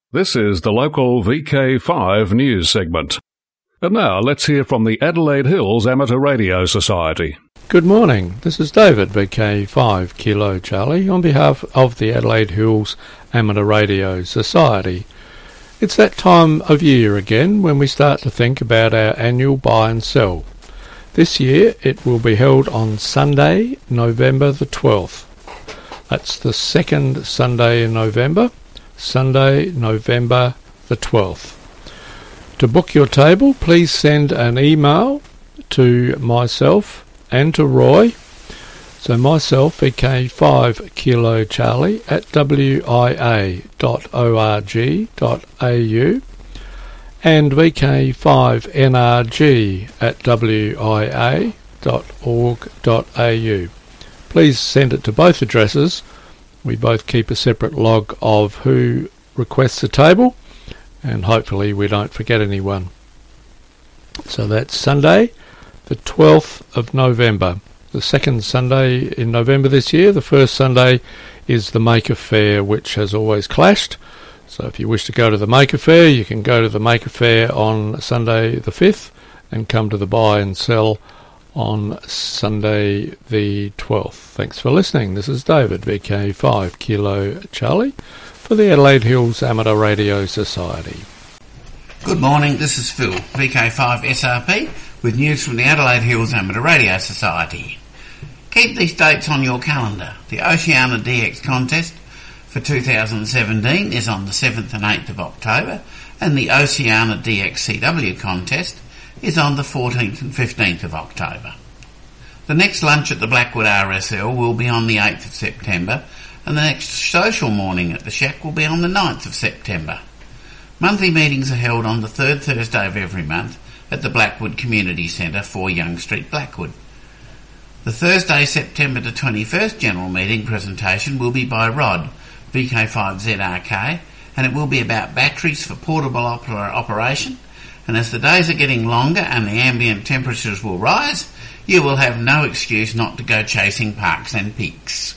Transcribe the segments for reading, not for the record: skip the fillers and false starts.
This is the local VK5 news segment. And now let's hear from the Adelaide Hills Amateur Radio Society. Good morning, this is David, VK5 Kilo Charlie, on behalf of the Adelaide Hills Amateur Radio Society. It's that time of year again when we start to think about our annual buy and sell. This year it will be held on Sunday, November the 12th. That's the second Sunday in November, Sunday, November the 12th. To book your table, please send an email to myself and to Roy. So myself, VK5 Kilo Charlie at wia.org.au and VK5NRG at wia.org.au. Please send it to both addresses. We both keep a separate log of who requests a table, and hopefully we don't forget anyone. So that's Sunday, the 12th of November. The second Sunday in November this year. The first Sunday is the Maker Fair, which has always clashed. So if you wish to go to the Maker Fair, you can go to the Maker Fair on Sunday the 5th and come to the buy and sell on Sunday the 12th. Thanks for listening. This is David, VK5 Kilo Charlie, for the Adelaide Hills Amateur Radio Society. Good morning, this is Phil, VK5 SRP, with news from the Adelaide Hills Amateur Radio Society. Keep these dates on your calendar. The Oceania DX contest for 2017 is on the 7th and 8th of October, and the Oceania DX CW contest is on the 14th and 15th of October. The next lunch at the Blackwood RSL will be on the 8th of September, and the next social morning at the Shack will be on the 9th of September. Monthly meetings are held on the third Thursday of every month at the Blackwood Community Centre, 4 Young Street, Blackwood. The Thursday, September the 21st general meeting presentation will be by Rod, VK5ZRK, and it will be about batteries for portable operation. And as the days are getting longer and the ambient temperatures will rise, you will have no excuse not to go chasing parks and peaks.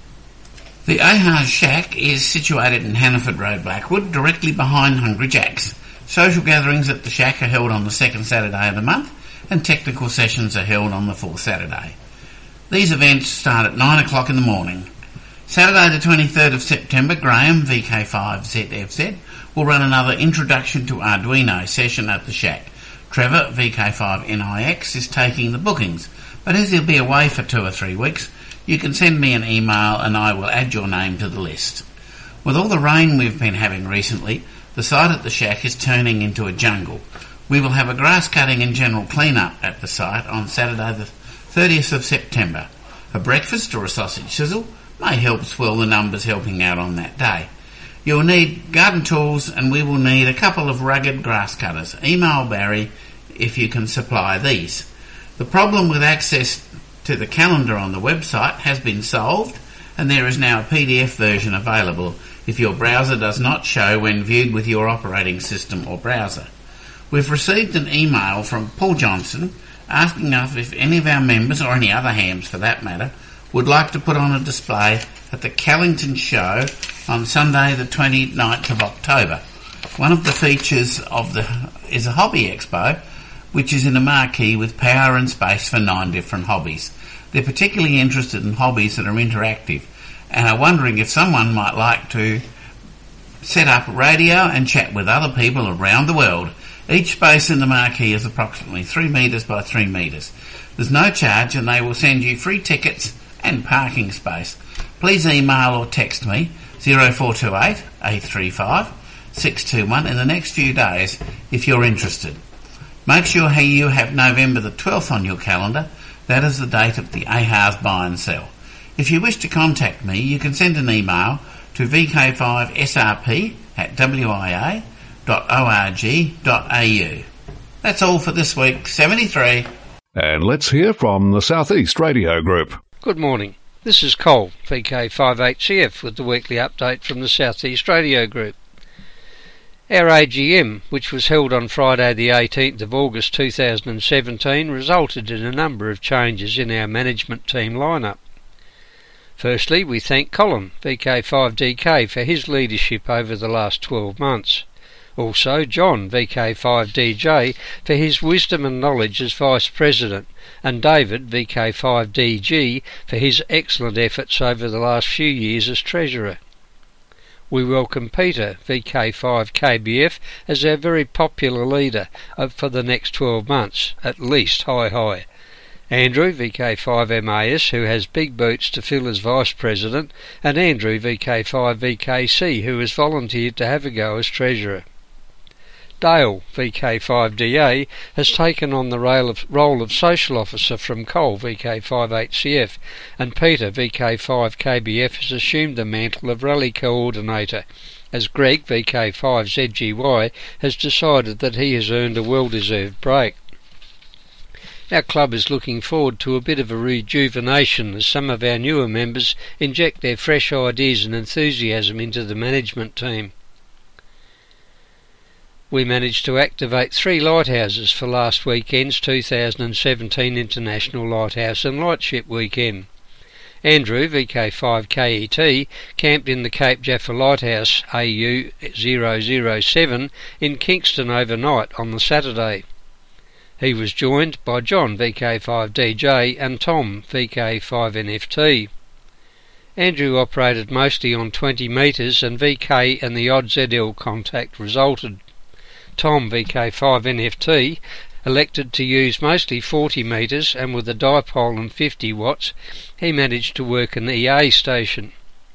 The Ahas Shack is situated in Hannaford Road, Blackwood, directly behind Hungry Jack's. Social gatherings at the Shack are held on the second Saturday of the month, and technical sessions are held on the fourth Saturday. These events start at 9 o'clock in the morning. Saturday the 23rd of September, Graham, VK5ZFZ, will run another Introduction to Arduino session at the Shack. Trevor, VK5NIX, is taking the bookings, but as he'll be away for 2 or 3 weeks, you can send me an email and I will add your name to the list. With all the rain we've been having recently, the site at the Shack is turning into a jungle. We will have a grass cutting and general clean-up at the site on Saturday the 30th of September. A breakfast or a sausage sizzle may help swell the numbers helping out on that day. You'll need garden tools and we will need a couple of rugged grass cutters. Email Barry if you can supply these. The problem with access to the calendar on the website has been solved, and there is now a PDF version available if your browser does not show when viewed with your operating system or browser. We've received an email from Paul Johnson asking us if any of our members, or any other hams for that matter, would like to put on a display at the Callington Show on Sunday the 29th of October. One of the features is a hobby expo, which is in a marquee with power and space for 9 different hobbies. They're particularly interested in hobbies that are interactive and are wondering if someone might like to set up radio and chat with other people around the world. Each space in the marquee is approximately 3 metres by 3 metres. There's no charge and they will send you free tickets and parking space. Please email or text me 0428 835 621 in the next few days if you're interested. Make sure you have November the 12th on your calendar. That is the date of the Ahas buy and sell. If you wish to contact me, you can send an email to vk5srp at wia.org.au. That's all for this week, 73. And let's hear from the Southeast Radio Group. Good morning. This is Cole, VK58CF, with the weekly update from the Southeast Radio Group. Our AGM, which was held on Friday the 18th of August 2017, resulted in a number of changes in our management team lineup. Firstly, we thank Colin, VK5DK, for his leadership over the last 12 months. Also John, VK5DJ, for his wisdom and knowledge as Vice President, and David, VK5DG, for his excellent efforts over the last few years as Treasurer. We welcome Peter, VK5KBF, as our very popular leader for the next 12 months, at least, hi. Andrew, VK5MAS, who has big boots to fill as Vice President, and Andrew, VK5VKC, who has volunteered to have a go as Treasurer. Dale, VK5DA, has taken on the role of Social Officer from Cole, VK5HCF, and Peter, VK5KBF, has assumed the mantle of Rally Coordinator, as Greg, VK5ZGY, has decided that he has earned a well-deserved break. Our club is looking forward to a bit of a rejuvenation as some of our newer members inject their fresh ideas and enthusiasm into the management team. We managed to activate 3 lighthouses for last weekend's 2017 International Lighthouse and Lightship Weekend. Andrew, VK5KET, camped in the Cape Jaffa Lighthouse AU007 in Kingston overnight on the Saturday. He was joined by John, VK5DJ, and Tom, VK5NFT. Andrew operated mostly on 20 metres and VK and the odd ZL contact resulted. Tom, VK5NFT, elected to use mostly 40 metres, and with a dipole and 50 watts, he managed to work an EA station.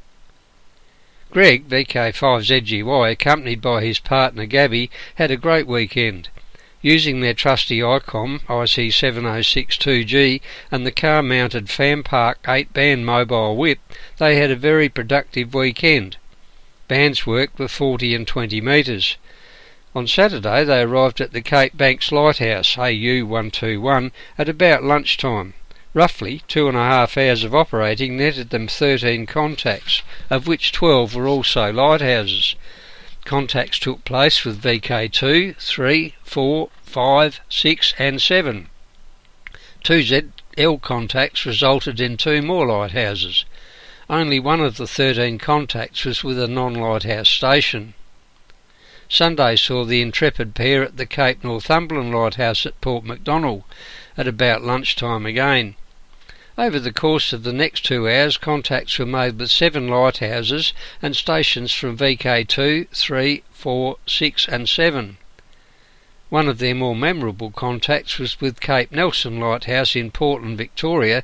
Greg, VK5ZGY, accompanied by his partner Gabby, had a great weekend. Using their trusty ICOM IC7062G and the car-mounted FanPark 8-band mobile whip, they had a very productive weekend. Bands worked with 40 and 20 metres. On Saturday they arrived at the Cape Banks Lighthouse, AU121, at about lunchtime. Roughly 2.5 hours of operating netted them 13 contacts, of which 12 were also lighthouses. Contacts took place with VK2, 3, 4, 5, 6 and 7. 2 ZL contacts resulted in 2 more lighthouses. Only one of the 13 contacts was with a non-lighthouse station. Sunday saw the intrepid pair at the Cape Northumberland Lighthouse at Port Macdonald at about lunchtime again. Over the course of the next 2 hours, contacts were made with 7 lighthouses and stations from VK2, 3, 4, 6 and 7. One of their more memorable contacts was with Cape Nelson Lighthouse in Portland, Victoria,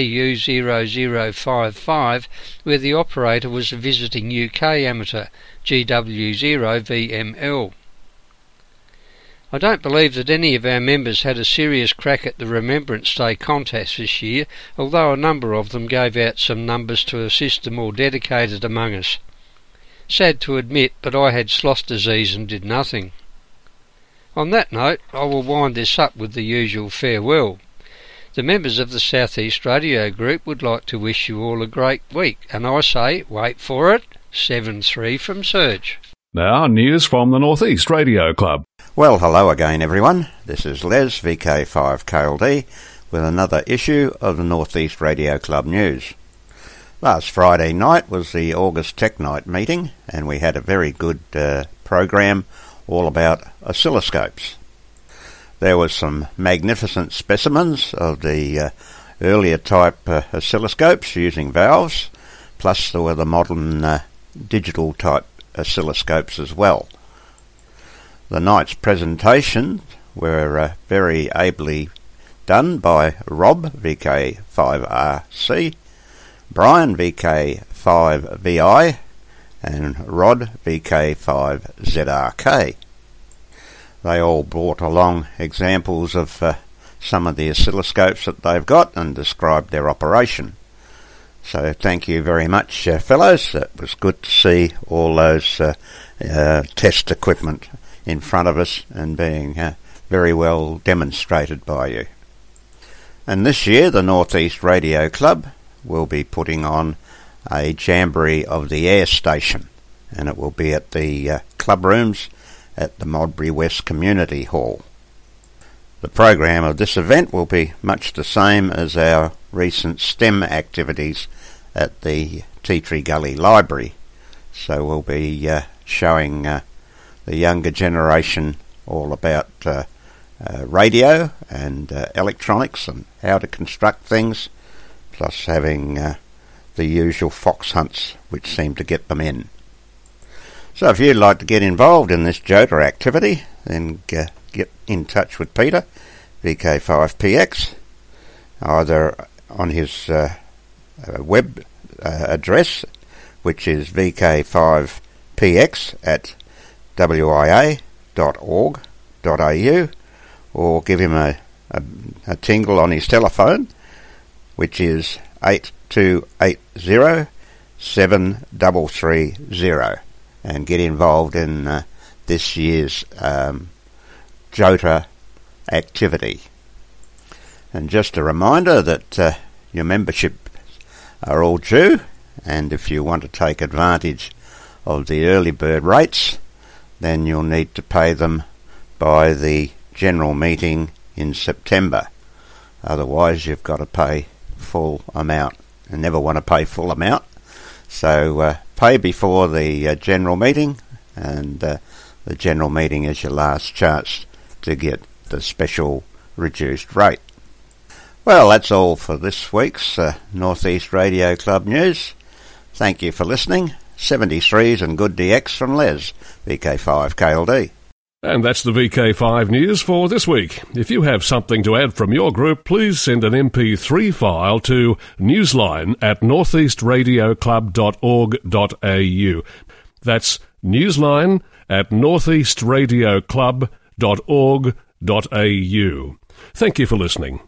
AU0055, where the operator was a visiting UK amateur, GW0VML. I don't believe that any of our members had a serious crack at the Remembrance Day contest this year, although a number of them gave out some numbers to assist the more dedicated among us. Sad to admit, but I had sloth disease and did nothing. On that note, I will wind this up with the usual farewell. The members of the South East Radio Group would like to wish you all a great week, and I say, wait for it, 7-3 from Serge. Now, news from the North East Radio Club. Well, hello again, everyone. This is Les, VK5KLD, with another issue of the North East Radio Club news. Last Friday night was the August Tech Night meeting, and we had a very good program all about oscilloscopes. There was some magnificent specimens of the earlier type oscilloscopes using valves, plus there were the modern digital type oscilloscopes as well. The night's presentations were very ably done by Rob, VK5RC, Brian, VK5VI, and Rod, VK5ZRK. They all brought along examples of some of the oscilloscopes that they've got and described their operation. So thank you very much, fellows. It was good to see all those test equipment in front of us and being very well demonstrated by you. And this year the North East Radio Club will be putting on a jamboree of the air station, and it will be at the club rooms at the Modbury West Community Hall. The program of this event will be much the same as our recent STEM activities at the Tea Tree Gully Library. So we'll be showing the younger generation all about radio and electronics and how to construct things, plus having the usual fox hunts which seem to get them in. So if you'd like to get involved in this JOTA activity, then get in touch with Peter, VK5PX, either on his web address, which is vk5px@wia.org.au, or give him a tingle on his telephone, which is 8280-7330, and get involved in this year's JOTA activity. And just a reminder that your membership are all due, and if you want to take advantage of the early bird rates, then you'll need to pay them by the general meeting in September. Otherwise you've got to pay full amount. I never want to pay full amount, so pay before the general meeting, and the general meeting is your last chance to get the special reduced rate. Well, that's all for this week's Northeast Radio Club news. Thank you for listening. 73s and good DX from Les, VK5KLD. And that's the VK5 news for this week. If you have something to add from your group, please send an MP3 file to newsline@northeastradioclub.org.au. That's newsline@northeastradioclub.org.au. Thank you for listening.